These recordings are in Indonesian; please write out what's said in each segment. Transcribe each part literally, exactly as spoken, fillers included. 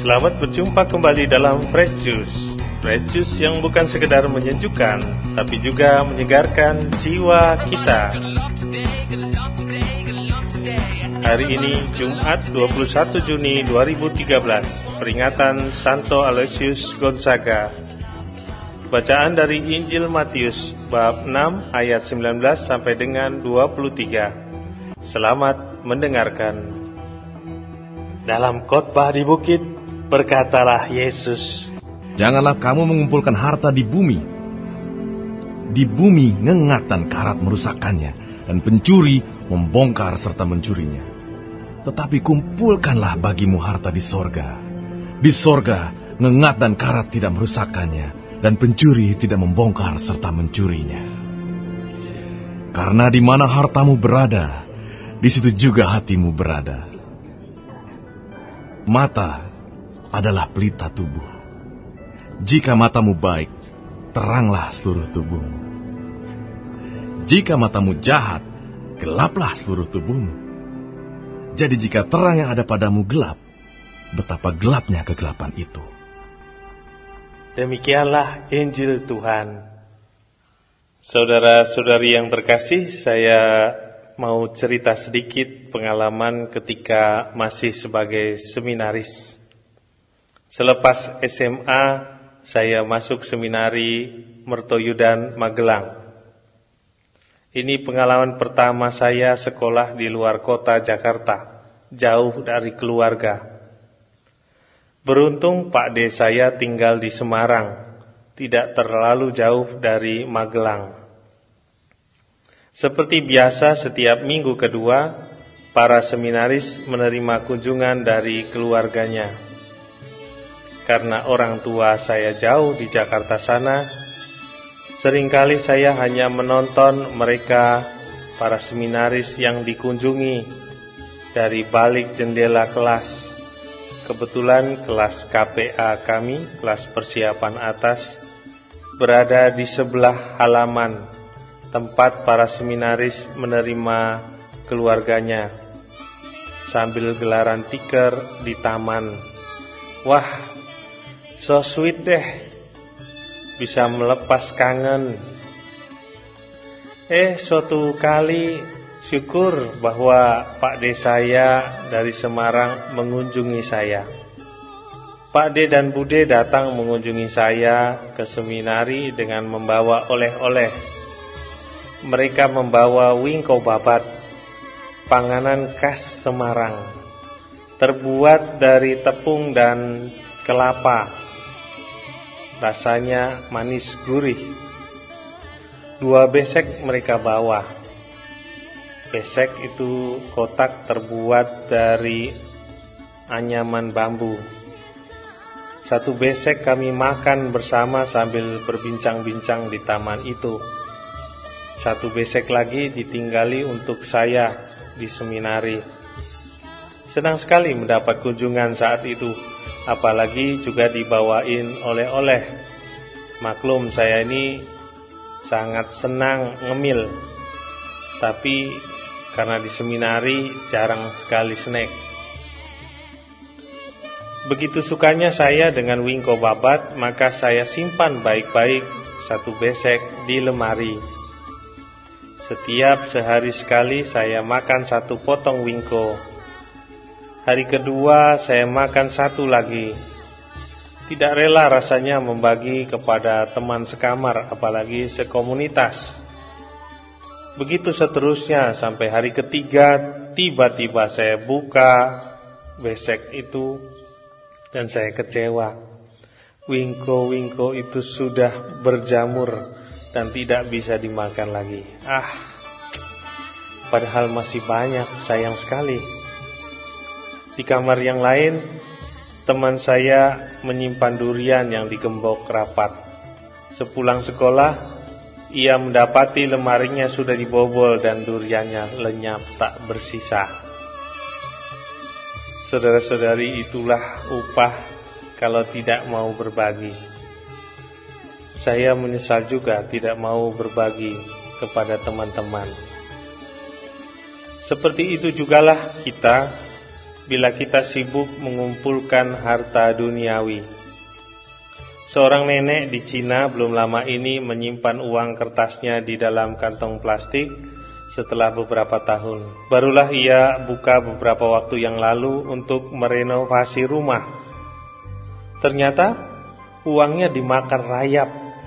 Selamat berjumpa kembali dalam Fresh Juice. Fresh Juice yang bukan sekedar menyejukkan, tapi juga menyegarkan jiwa kita. Hari ini Jumat dua puluh satu Juni dua ribu tiga belas, peringatan Santo Aloysius Gonzaga. Bacaan dari Injil Matius bab enam ayat sembilan belas sampai dengan dua puluh tiga. Selamat mendengarkan. Dalam khotbah di bukit, berkatalah Yesus, "Janganlah kamu mengumpulkan harta di bumi. Di bumi ngengat dan karat merusakkannya, dan pencuri membongkar serta mencurinya. Tetapi kumpulkanlah bagimu harta di sorga. Di sorga ngengat dan karat tidak merusakkannya, dan pencuri tidak membongkar serta mencurinya. Karena di mana hartamu berada, di situ juga hatimu berada. Mata adalah pelita tubuh. Jika matamu baik, teranglah seluruh tubuhmu. Jika matamu jahat, gelaplah seluruh tubuhmu. Jadi jika terang yang ada padamu gelap, betapa gelapnya kegelapan itu." Demikianlah Injil Tuhan. Saudara-saudari yang terkasih, saya mau cerita sedikit pengalaman ketika masih sebagai seminaris. Selepas S M A, saya masuk seminari Mertoyudan Magelang. Ini pengalaman pertama saya sekolah di luar kota Jakarta, jauh dari keluarga. Beruntung Pak D saya tinggal di Semarang, tidak terlalu jauh dari Magelang. Seperti biasa, setiap minggu kedua, para seminaris menerima kunjungan dari keluarganya. Karena orang tua saya jauh di Jakarta sana, seringkali saya hanya menonton mereka, para seminaris yang dikunjungi, dari balik jendela kelas. Kebetulan kelas K P A kami, kelas persiapan atas, berada di sebelah halaman tempat para seminaris menerima keluarganya, sambil gelaran tikar di taman. Wah, so sweet deh, bisa melepas kangen. Eh, suatu kali syukur bahwa Pak D saya dari Semarang mengunjungi saya. Pak D dan Bu D datang mengunjungi saya ke seminari dengan membawa oleh-oleh. Mereka membawa wingko babat, panganan khas Semarang, terbuat dari tepung dan kelapa. Rasanya manis gurih. Dua besek mereka bawa. Besek itu kotak terbuat dari anyaman bambu. Satu besek kami makan bersama sambil berbincang-bincang di taman itu. Satu besek lagi ditinggali untuk saya di seminari. Senang sekali mendapat kunjungan saat itu, apalagi juga dibawain oleh-oleh. Maklum, saya ini sangat senang ngemil, tapi karena di seminari jarang sekali snack. Begitu sukanya saya dengan wingko babat, maka saya simpan baik-baik satu besek di lemari. Setiap sehari sekali saya makan satu potong wingko. Hari kedua saya makan satu lagi. Tidak rela rasanya membagi kepada teman sekamar, apalagi sekomunitas. Begitu seterusnya sampai hari ketiga, tiba-tiba saya buka besek itu dan saya kecewa. Wingko-wingko itu sudah berjamur dan tidak bisa dimakan lagi. Ah, padahal masih banyak, sayang sekali. Di kamar yang lain, teman saya menyimpan durian yang digembok rapat. Sepulang sekolah, ia mendapati lemarinya sudah dibobol dan duriannya lenyap tak bersisa. Saudara-saudari, itulah upah kalau tidak mau berbagi. Saya menyesal juga tidak mau berbagi kepada teman-teman. Seperti itu jugalah kita bila kita sibuk mengumpulkan harta duniawi. Seorang nenek di Cina belum lama ini menyimpan uang kertasnya di dalam kantong plastik setelah beberapa tahun. Barulah ia buka beberapa waktu yang lalu untuk merenovasi rumah. Ternyata uangnya dimakan rayap.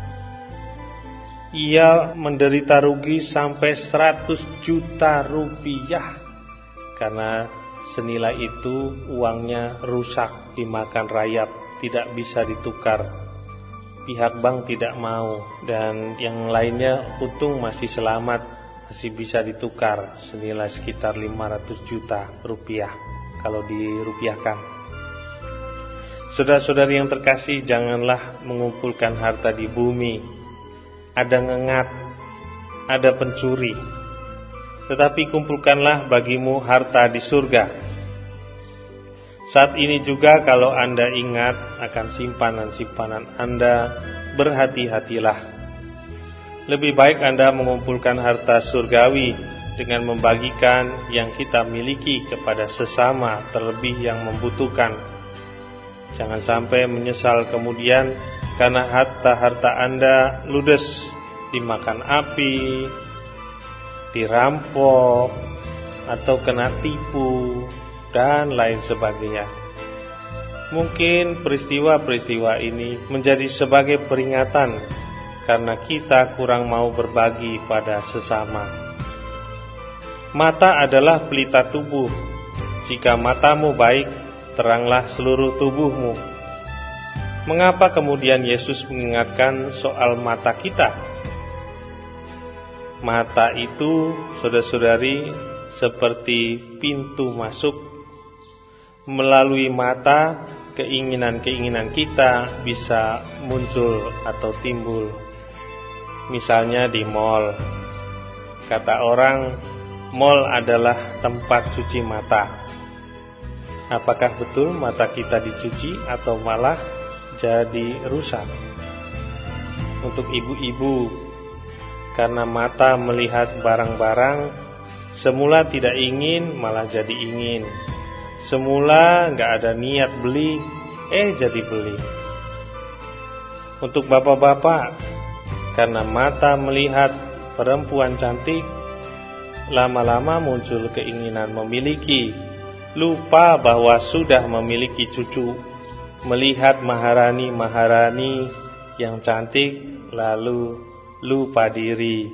Ia menderita rugi sampai seratus juta rupiah karena senilai itu uangnya rusak, dimakan rayap, tidak bisa ditukar. Pihak bank tidak mau, dan yang lainnya untung masih selamat, masih bisa ditukar senilai sekitar lima ratus juta rupiah kalau dirupiahkan. Saudara-saudari yang terkasih, janganlah mengumpulkan harta di bumi. Ada ngengat, ada pencuri, tetapi kumpulkanlah bagimu harta di surga. Saat ini juga kalau Anda ingat akan simpanan-simpanan Anda, berhati-hatilah. Lebih baik Anda mengumpulkan harta surgawi dengan membagikan yang kita miliki kepada sesama, terlebih yang membutuhkan. Jangan sampai menyesal kemudian karena harta-harta Anda ludes, dimakan api, dirampok, atau kena tipu, dan lain sebagainya. Mungkin peristiwa-peristiwa ini menjadi sebagai peringatan karena kita kurang mau berbagi pada sesama. Mata adalah pelita tubuh. Jika matamu baik, teranglah seluruh tubuhmu. Mengapa kemudian Yesus mengingatkan soal mata kita? Mata itu, saudara-saudari, seperti pintu masuk. Melalui mata, keinginan-keinginan kita bisa muncul atau timbul. Misalnya di mall. Kata orang, mall adalah tempat cuci mata. Apakah betul mata kita dicuci atau malah jadi rusak? Untuk ibu-ibu, karena mata melihat barang-barang, semula tidak ingin malah jadi ingin. Semula gak ada niat beli, eh jadi beli. Untuk bapak-bapak, karena mata melihat perempuan cantik, lama-lama muncul keinginan memiliki, lupa bahwa sudah memiliki cucu. Melihat maharani-maharani yang cantik, lalu lupa diri.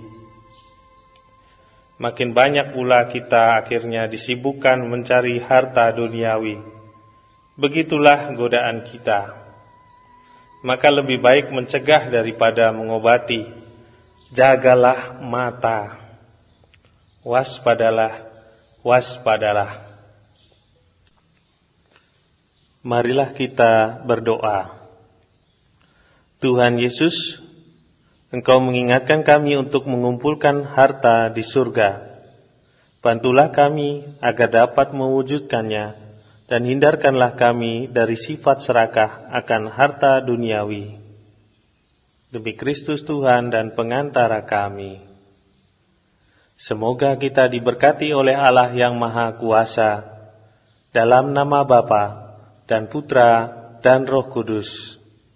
Makin banyak pula kita akhirnya disibukkan mencari harta duniawi. Begitulah godaan kita. Maka lebih baik mencegah daripada mengobati. Jagalah mata. Waspadalah, waspadalah. Marilah kita berdoa. Tuhan Yesus, Engkau mengingatkan kami untuk mengumpulkan harta di surga. Bantulah kami agar dapat mewujudkannya, dan hindarkanlah kami dari sifat serakah akan harta duniawi. Demi Kristus Tuhan dan pengantara kami. Semoga kita diberkati oleh Allah yang Maha Kuasa, dalam nama Bapa dan Putra dan Roh Kudus.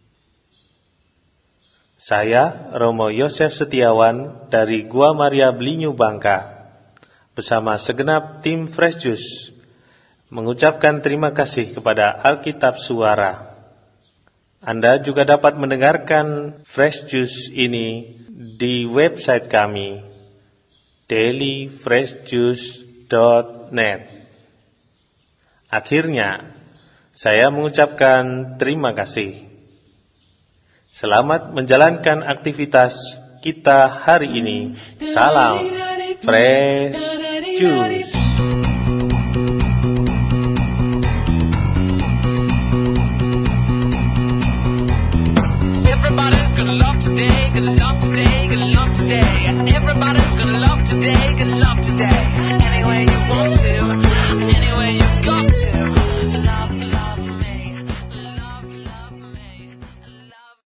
Saya, Romo Yosef Setiawan dari Gua Maria Belinyu Bangka, bersama segenap tim Fresh Juice, mengucapkan terima kasih kepada Alkitab Suara. Anda juga dapat mendengarkan Fresh Juice ini di website kami, daily fresh juice dot net. Akhirnya, saya mengucapkan terima kasih. Selamat menjalankan aktivitas kita hari ini. Salam Fresh Juice. Everybody's gonna love today, gonna love today, gonna love today. Everybody's gonna love today, gonna love today.